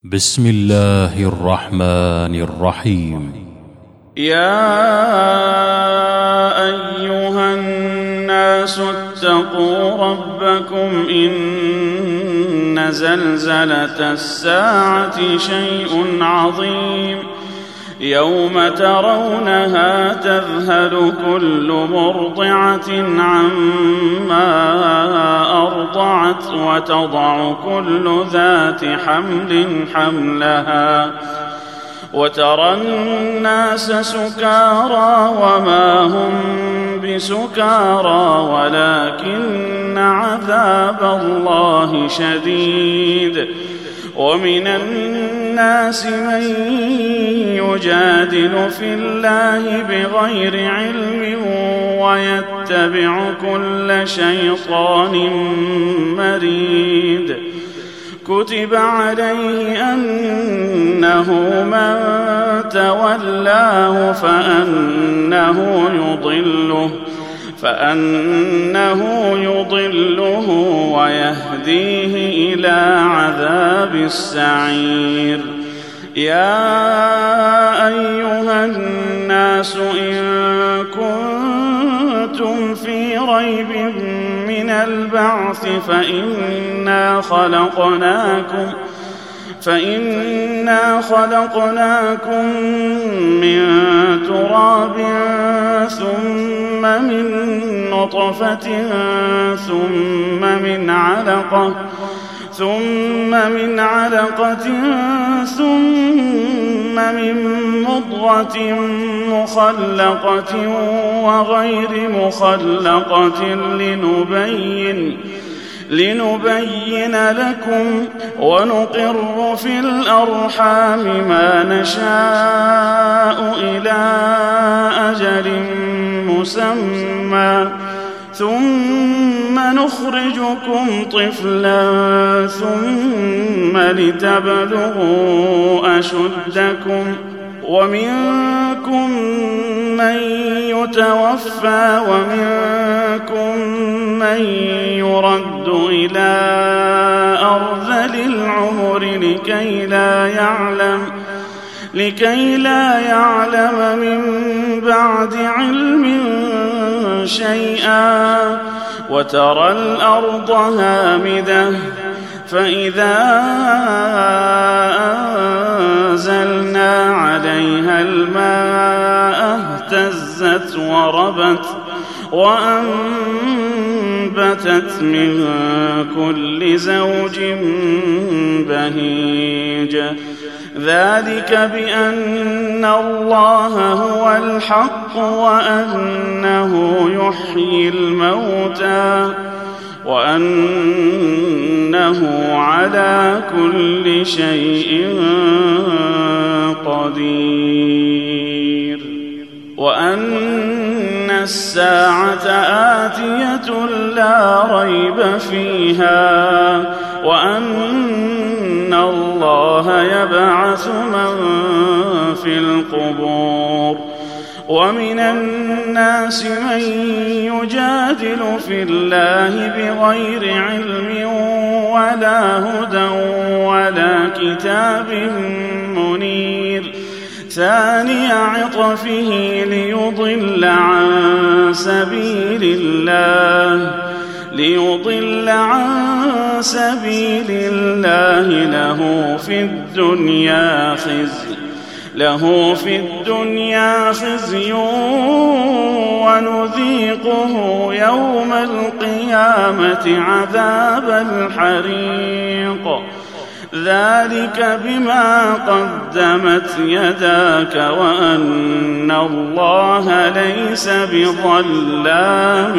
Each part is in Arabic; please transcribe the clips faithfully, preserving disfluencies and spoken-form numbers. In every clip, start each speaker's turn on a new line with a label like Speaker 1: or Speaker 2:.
Speaker 1: بسم الله الرحمن الرحيم.
Speaker 2: يا أيها الناس اتقوا ربكم إن زلزلة الساعة شيء عظيم يوم ترونها تذهل كل مرضعة عما أرضعت وتضع كل ذات حمل حملها وترى الناس سكارى وما هم بسكارى ولكن عذاب الله شديد. ومن الناس من يجادل في الله بغير علم ويتبع كل شيطان مريد. كتب عليه أنه من تولاه فأنه يضله فأنه يضله ويهديه إلى عذاب السعير. يا أيها الناس إن كنتم في ريب من البعث فإنا خلقناكم فإنا خلقناكم من تراب ثم من نطفة ثم من علقة ثم من علقة ثم من مضغة مخلقة وغير مخلقة لنبين لنبين لكم ونقر في الأرحام ما نشاء إلى أجل مسمى ثم نخرجكم طفلا ثم لتبلغوا أشدكم ومنكم من يتوفى ومنكم من يرد إلى أرذل العمر لكي لا يعلم لكي لا يعلم من بعد علم شيئا. وترى الأرض هامدة فإذا أنزلنا عليها الماء اهتزت وربت وأنبتت من كل زوج بهيج. ذلك بأن الله هو الحق وأنه يحيي الموتى وأنه على كل شيء قدير وأن الساعة آتية لا ريب فيها وأن الله يبعث من في القبور. ومن الناس من يجادل في الله بغير علم ولا هدى ولا كتاب منير. ثاني عطفه ليضل عن سبيل الله ليضل عن سبيل الله له في الدنيا خزي له في الدنيا خزي ونذيقه يوم القيامة عذاب الحريق. ذلك بما قدمت يداك وأن الله ليس بظلام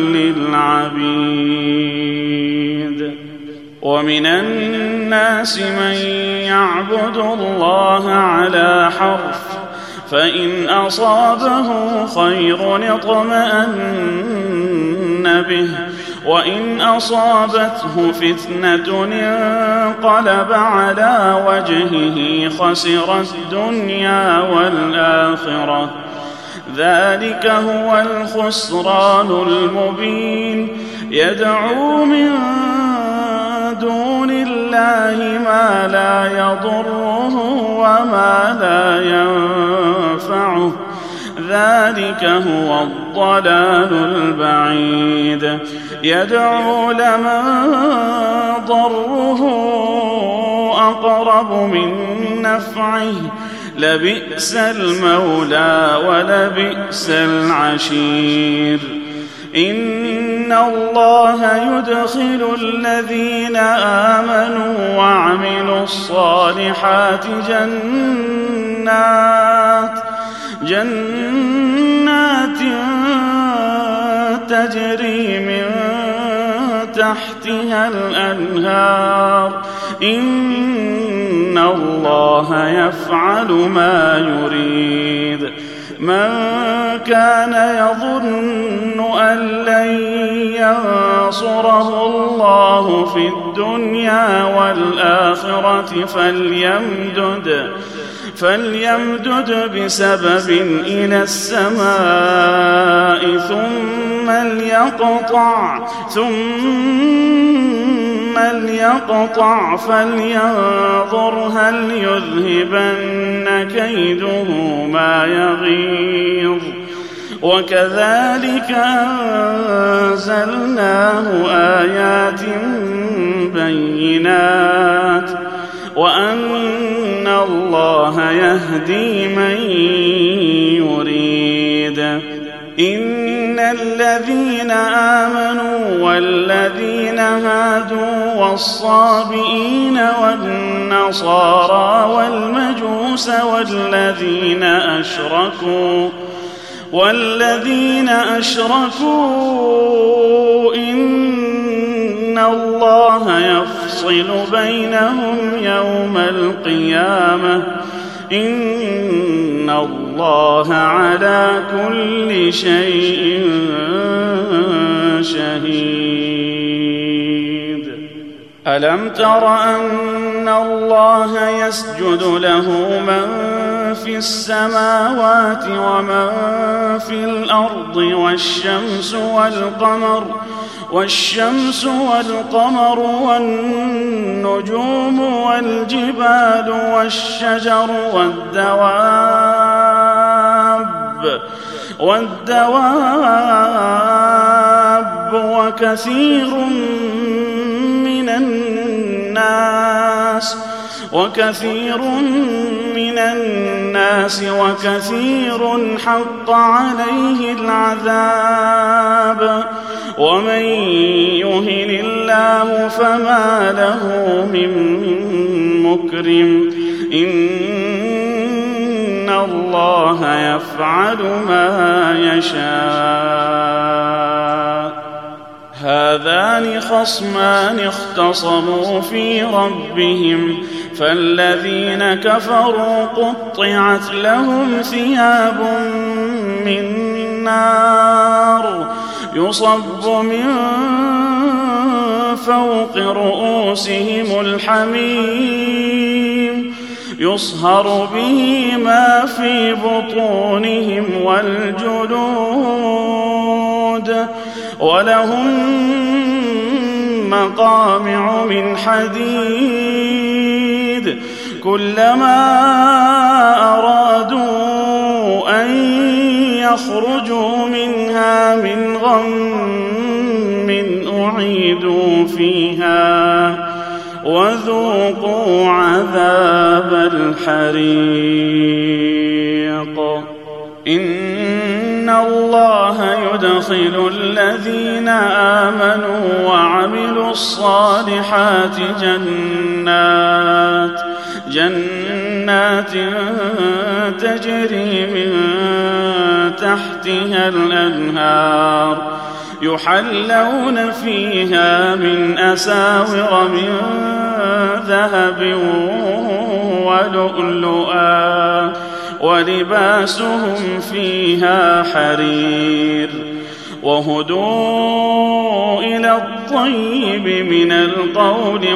Speaker 2: للعبيد. ومن الناس من يعبد الله على حرف فإن أصابه خير اطمأن به وإن أصابته فتنة انقلب على وجهه خسر الدنيا والآخرة. ذلك هو الخسران المبين. يدعو من دون الله ما لا يضره وما لا ينفعه، ذلك هو الضلال البعيد. يدعو لمن ضره أقرب من نفعه، لبئس المولى ولبئس العشير. إن الله يدخل الذين آمنوا وعملوا الصالحات جنات جنات تجري من تحتها الأنهار، إن الله يفعل ما يريد. من كان يظن أن لن ينصره الله في الدنيا والآخرة فليمدد فليمدد بسبب إلى السماء ثم ليقطع ثم ليقطع فلينظر هل يذهبن كيده ما يغيظ. وكذلك أنزلناه آيات بينات وأن الله يهدي من يريد. إن الذين آمنوا والذين هادوا والصابئين والنصارى والمجوس والذين أشركوا والذين أشركوا إن الله يفصل بينهم يوم القيامة، إن الله على كل شيء شهيد. ألم تر أن الله يسجد له من في السماوات ومن في الأرض والشمس والقمر والشمس والقمر والنجوم والجبال والشجر والدواب والدواب وكثير من الناس وكثير من الناس وكثير حق عليه العذاب. ومن يهن الله فما له من مكرم، إن الله يفعل ما يشاء. هذان خصمان اختصموا في ربهم فالذين كفروا قطعت لهم ثياب من نار يصب من فوق رؤوسهم الحميم يصهر به ما في بطونهم والجلود، ولهم مقامع من حديد كلما أرادوا أن يخرجوا منها من غم أعيدوا فيها وذوقوا عذاب الحريق. إن الله يدخل الذين آمنوا وعملوا الصالحات جنات جنات تجري من تحتها الأنهار يحلون فيها من أساور من ذهب ولؤلؤا ولباسهم فيها حرير. وهدوا إلى الطيب من القول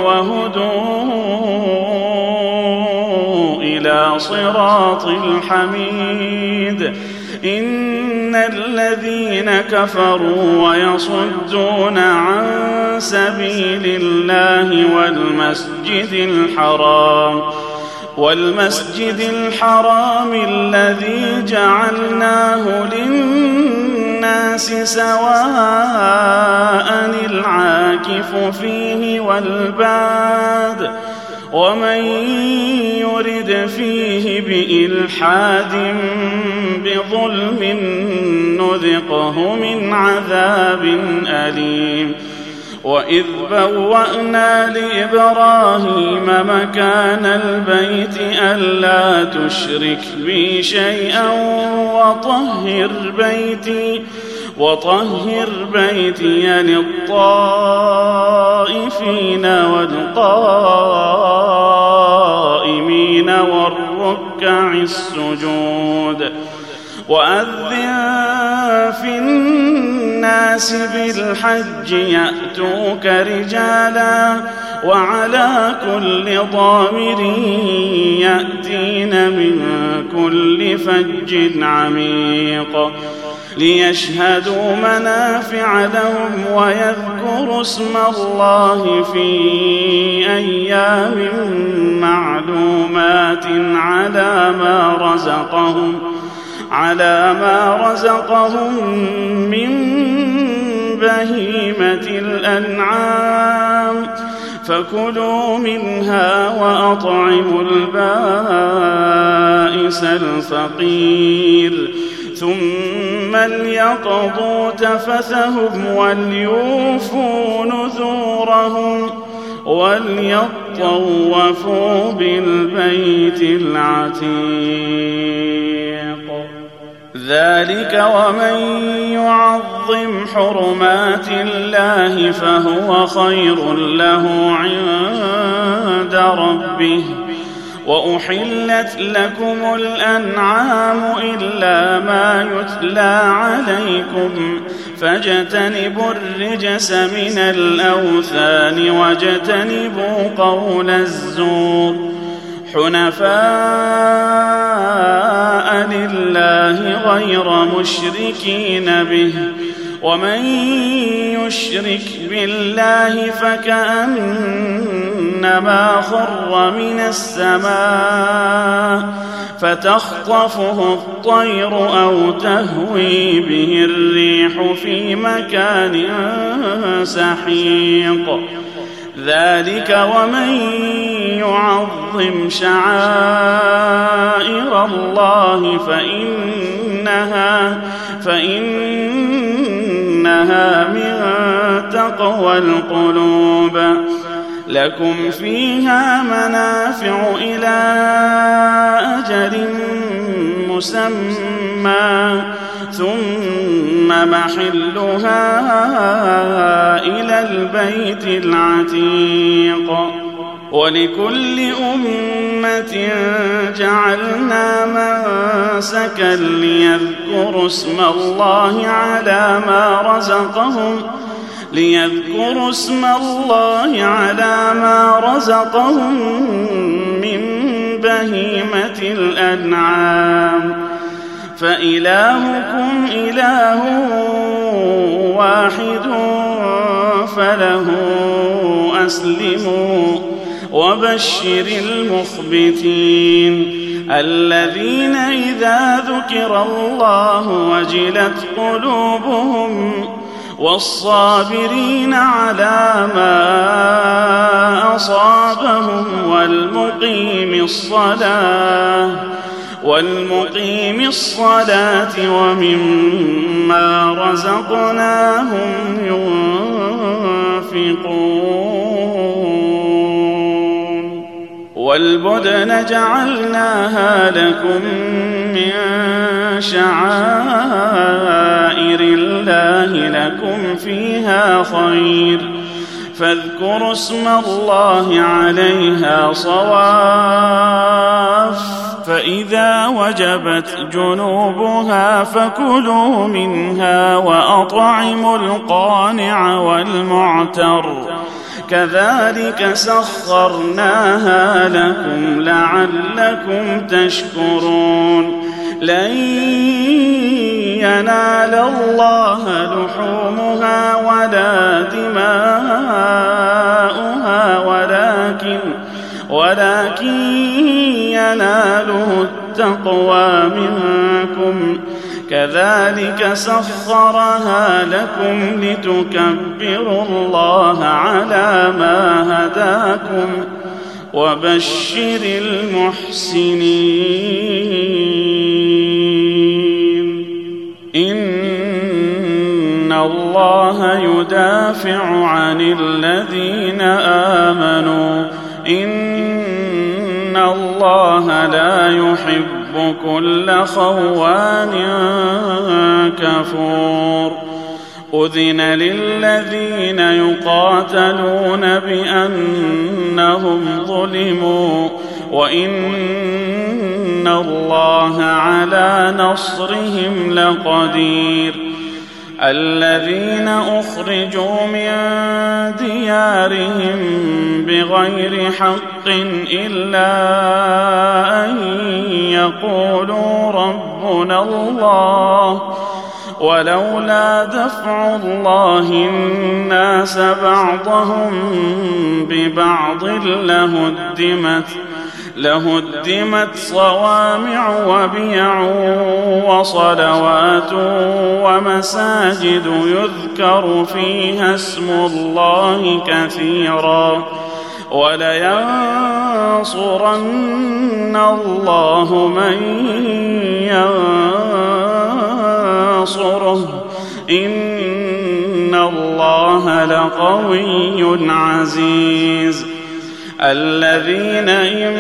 Speaker 2: وهدوا إلى صراط الحميد. إن الذين كفروا ويصدون عن سبيل الله والمسجد الحرام والمسجد الحرام الذي جعلناه للناس سواء العاكف فيه والباد ومن يرد فيه بإلحاد بظلم نذقه من عذاب أليم وإذ بوأنا لإبراهيم مكان البيت ألا تشرك بي شيئا وطهر بيتي وطهر بيتي للطائفين والقائمين والركع السجود وأذن في الناس بالحج يأتوك رجالا وعلى كل ضامر يأتين من كل فج عميق ليشهدوا منافع لهم ويذكروا اسم الله في أيام معلومات على ما رزقهم على ما رزقهم من بهيمة الأنعام فكلوا منها وأطعموا البائس الفقير ثم ليقضوا تفثهم وليوفوا نذورهم وليطوفوا بالبيت العتيق ذلك ومن يعظم حرمات الله فهو خير له عند ربه وأحلت لكم الأنعام إلا ما يتلى عليكم فاجتنبوا الرجس من الأوثان واجتنبوا قول الزور حنفاء لله غير مشركين به ومن يشرك بالله فكأنما خر من السماء فتخطفه الطير أو تهوي به الريح في مكان سحيق ذلك ومن يعظم شعائر الله فإنها فإنها من تقوى القلوب لكم فيها منافع إلى أجل مسمى ثم محلها إلى البيت العتيق ولكل أمة جعلنا منسكا ليذكروا اسم الله على ما رزقهم ليذكروا اسم الله على ما رزقهم من بهيمة الأنعام فإلهكم إله واحد فله أسلموا وبشر المخبتين الذين إذا ذكر الله وجلت قلوبهم والصابرين على ما أصابهم والمقيم الصلاة والمقيم الصلاة ومما رزقناهم ينفقون والبدن جعلناها لكم من شعائر الله لكم فيها خير فاذكروا اسم الله عليها صواف فإذا وجبت جنوبها فكلوا منها وأطعموا القانع والمعتر كذلك سخرناها لكم لعلكم تشكرون لن ينال الله لحومها ولا دماؤها ولكن ولكن يناله التقوى منكم كذلك سخرها لكم لتكبروا الله على ما هداكم وبشر المحسنين إن الله يدافع عن الذين آمنوا إن الله لا يحب كل خوان كفور أذن للذين يقاتلون بأنهم ظلموا وإن الله على نصرهم لقدير الذين أخرجوا من ديارهم بغير حق إلا أن يقولوا ربنا الله ولولا دفع الله الناس بعضهم ببعض لهدمت لهدمت صوامع وبيع وصلوات ومساجد يذكر فيها اسم الله كثيرا ولينصرن الله من ينصره إن الله لقوي عزيز الذين إن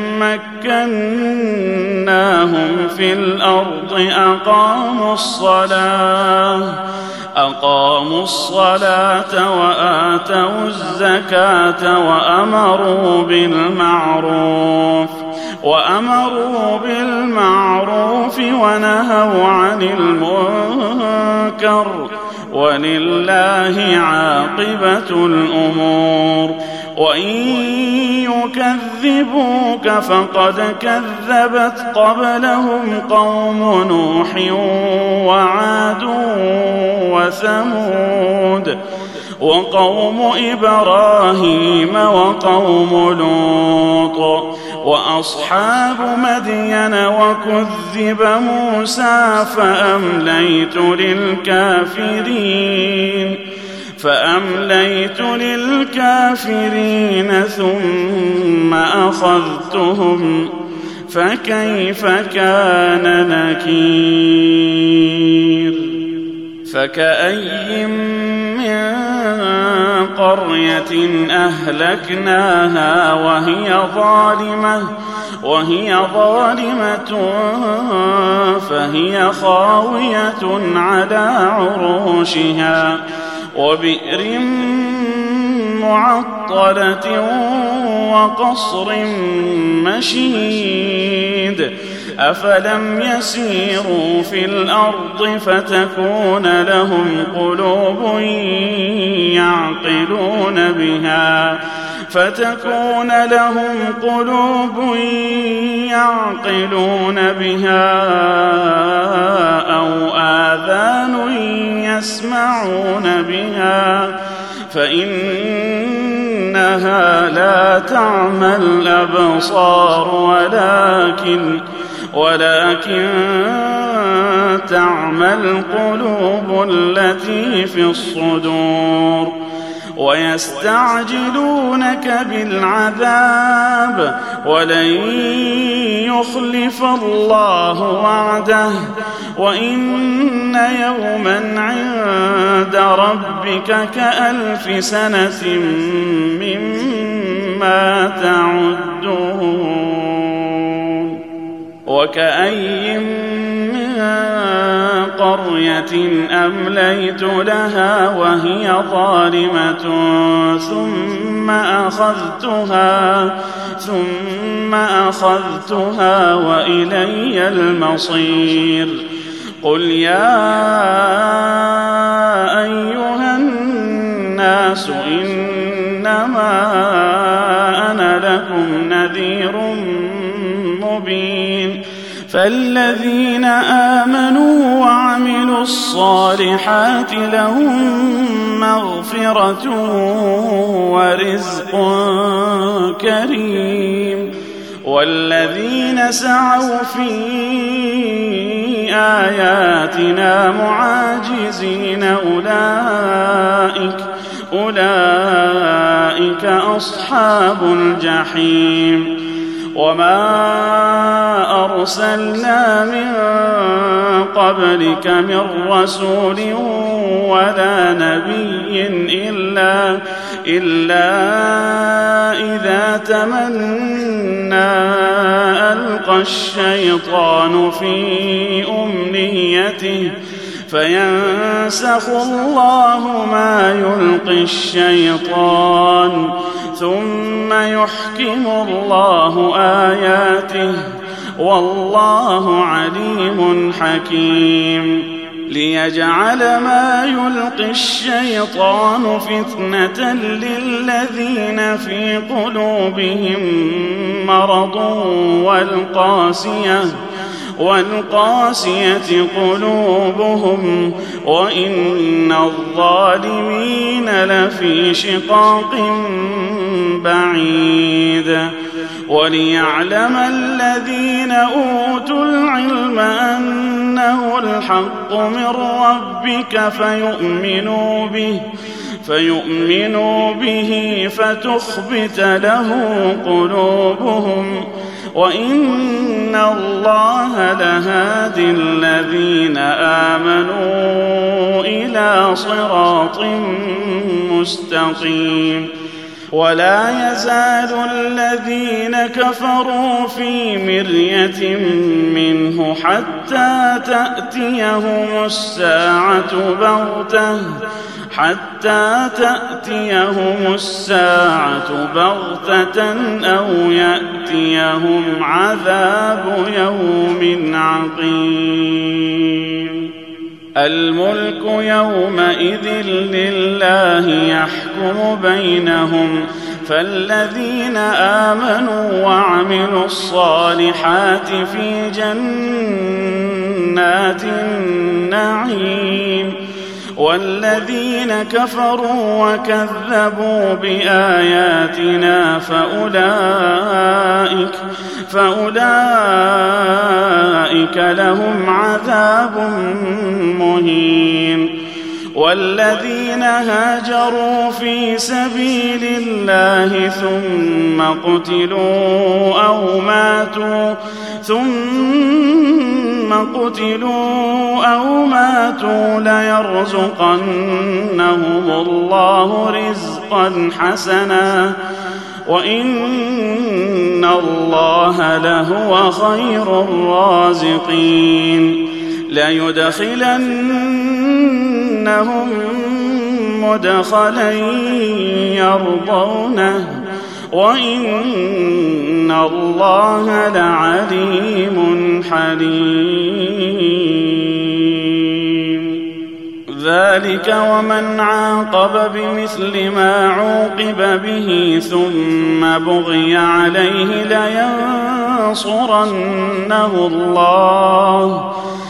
Speaker 2: مكناهم في الأرض أقاموا الصلاة أقاموا الصلاة وآتوا الزكاة وأمروا بالمعروف وأمروا بالمعروف ونهوا عن المنكر ولله عاقبة الأمور وإن يكذبوك فقد كذبت قبلهم قوم نوح وعاد وثمود وقوم إبراهيم وقوم لوط وأصحاب مدين وكذب موسى فأمليت للكافرين فأمليت للكافرين ثم أخذتهم فكيف كان نكير فكأي من قرية أهلكناها وهي ظالمة وهي ظالمة فهي خاوية على عروشها وبئر معطلة وقصر مشيد أفلم يسيروا في الأرض فتكون لهم قلوب يعقلون بها فتكون لهم قلوب يعقلون بها أو آذان يسمعون بها فإنها لا تعمى الأبصار ولكن ولكن تعمى القلوب التي في الصدور ويستعجلونك بالعذاب ولن يخلف الله وعده وإن يوما عند ربك كألف سنة مما تعدون وكأي من قرية أمليت لها وهي ظالمة ثم أخذتها ثم أخذتها وإلي المصير قل يا أيها الناس إن إنما أنا لكم نذير مبين. فالذين آمنوا وعملوا الصالحات لهم مغفرة ورزق كريم. والذين سعوا في آياتنا معاجزين أولئك أولئك أصحاب الجحيم. وما أرسلنا من قبلك من رسول ولا نبي إلا, إلا إذا تمنى ألقى الشيطان في أمنيته فينسخ الله ما يلقي الشيطان ثم يحكم الله آياته والله عليم حكيم. ليجعل ما يلقي الشيطان فتنة للذين في قلوبهم مرض والقاسية والقاسية قلوبهم وإن الظالمين لفي شقاق بعيد. وليعلم الذين أوتوا العلم أنه الحق من ربك فيؤمنوا به فيؤمنوا به فتخبت له قلوبهم وإن الله لهادي الذين آمنوا إلى صراط مستقيم. ولا يزال الذين كفروا في مرية منه حتى تأتيهم الساعة بغتة حتى تأتيهم الساعة بغتة أو يأتيهم عذاب يوم عقيم. الملك يومئذ لله يحكم بينهم فالذين آمنوا وعملوا الصالحات في جنات النعيم والذين كفروا وكذبوا بآياتنا فأولئك فأولئك لهم عذاب مهين. والذين هاجروا في سبيل الله ثم قتلوا أو ماتوا ثم قتلوا أو ماتوا ليرزقنهم الله رزقا حسنا وإن الله لهو خير الرازقين. ليدخلنهم مدخلا يرضونه وإن الله لعليم حليم. ذلك ومن عاقب بمثل ما عوقب به ثم بغي عليه لينصرنه الله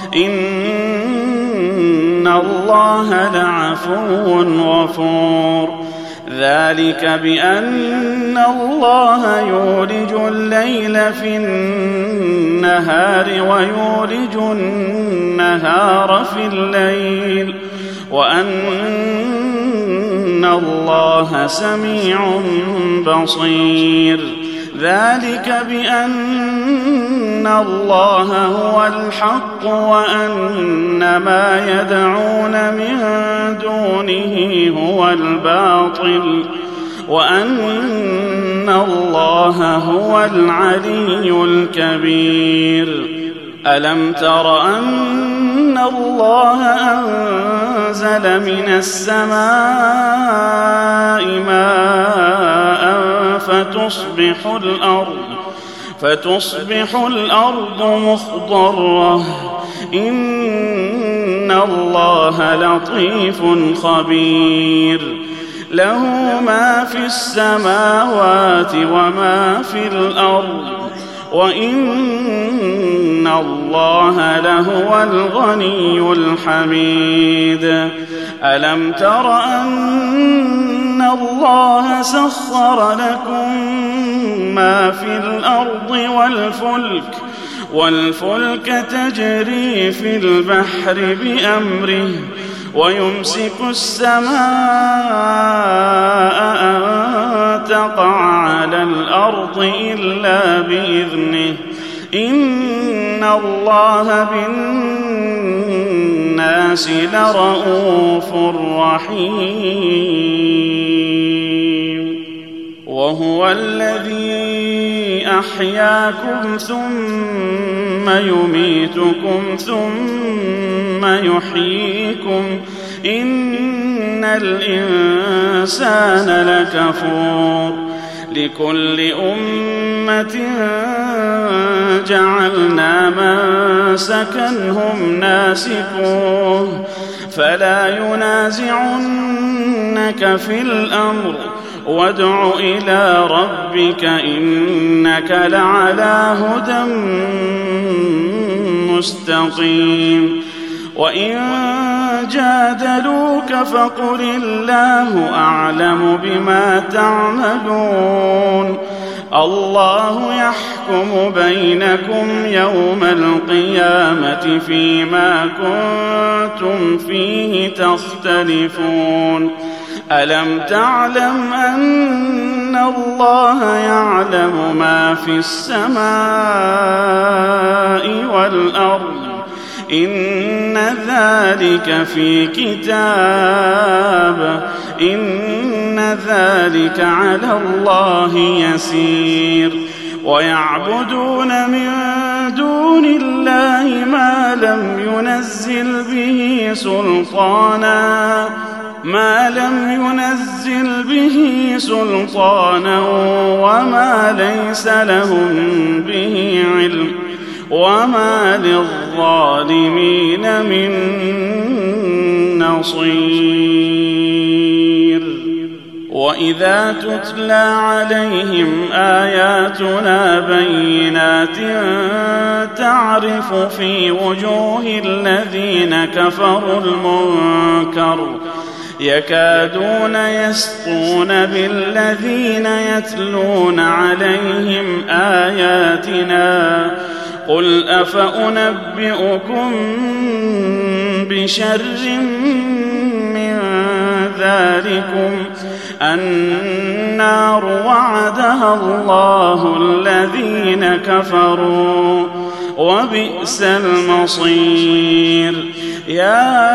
Speaker 2: إن الله لعفو غفور. ذلك بأن الله يولج الليل في النهار ويولج النهار في الليل وأن الله سميع بصير. ذلك بأن الله هو الحق وأن ما يدعون من دونه هو الباطل وأن الله هو العلي الكبير. ألم تر أن الله أنزل من السماء ماء فتصبح الأرض فتصبح الأرض مخضرة إن الله لطيف خبير. له ما في السماوات وما في الأرض وإن الله لهو الغني الحميد. ألم تر أن الله سخر لكم ما في الأرض والفلك والفلك تجري في البحر بأمره ويمسك السماء أن تقع على الأرض إلا بإذنه إن الله بالناس لرءوف رحيم. وهو الذي أحياكم ثم يميتكم ثم يحييكم إن الإنسان لكفور. لكل أمة جعلنا منسكا هم ناسكوه فلا ينازعنك في الأمر وادع إلى ربك إنك لعلى هدى مستقيم. وإن جادلوك فقل الله أعلم بما تعملون الله يحكم بينكم يوم القيامة فيما كنتم فيه تختلفون. ألم تعلم أن الله يعلم ما في السماء والأرض إن ذلك في كتاب إن ذلك على الله يسير. ويعبدون من دون الله ما لم ينزل به سلطانا ما لم ينزل به سلطانا وما ليس لهم به علم وما للظالمين من نصير. وإذا تتلى عليهم آياتنا بينات تعرف في وجوه الذين كفروا المنكر يكادون يسطون بالذين يتلون عليهم آياتنا قل أفأنبئكم بشر من ذلكم النار وعدها الله الذين كفروا وبئس المصير. يا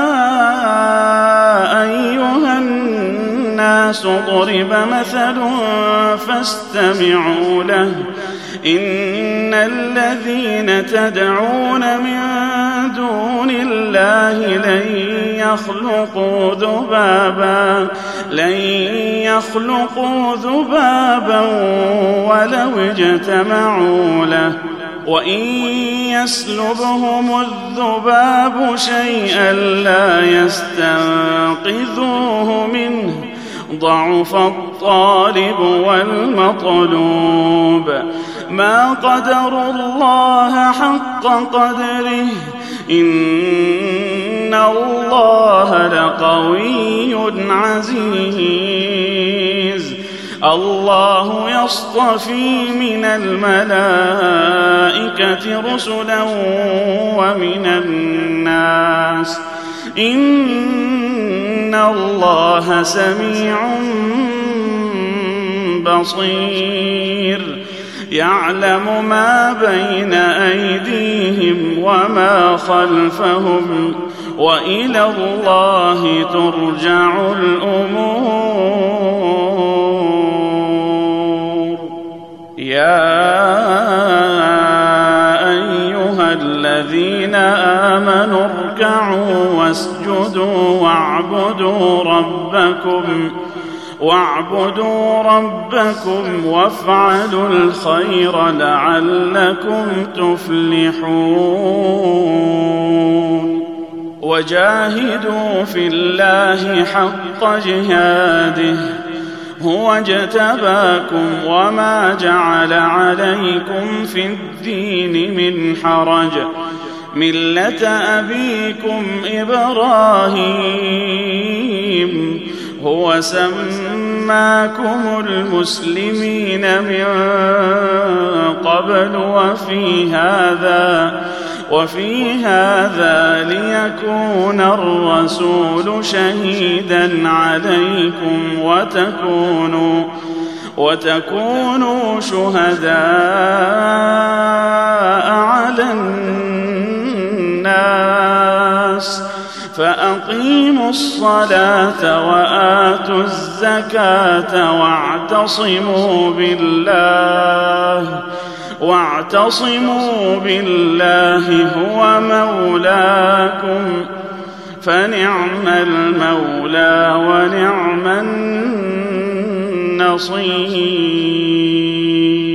Speaker 2: أيها الناس ضرب مثل فاستمعوا له إن الذين تدعون من دون الله لن يخلقوا ذبابا لن يخلقوا ذبابا ولو اجتمعوا له وإن يسلبهم الذباب شيئا لا يستنقذوه منه ضعف الطالب والمطلوب. ما قدروا الله حق قدره إن الله لقوي عزيز. الله يصطفي من الملائكة رسلا ومن الناس إن الله سميع بصير. يعلم ما بين أيديهم وما خلفهم وإلى الله ترجع الأمور. يا أيها الذين آمنوا اركعوا واسجدوا واعبدوا ربكم واعبدوا ربكم وافعلوا الخير لعلكم تفلحون. وجاهدوا في الله حق جهاده هو اجتباكم وما جعل عليكم في الدين من حرج ملة أبيكم إبراهيم هو سماكم المسلمين من قبل وفي هذا وفي هذا ليكون الرسول شهيدا عليكم وتكونوا وتكونوا شهداء على الناس فأقيموا الصلاة وآتوا الزكاة واعتصموا بالله واعتصموا بالله هو مولاكم فنعم المولى ونعم النصير.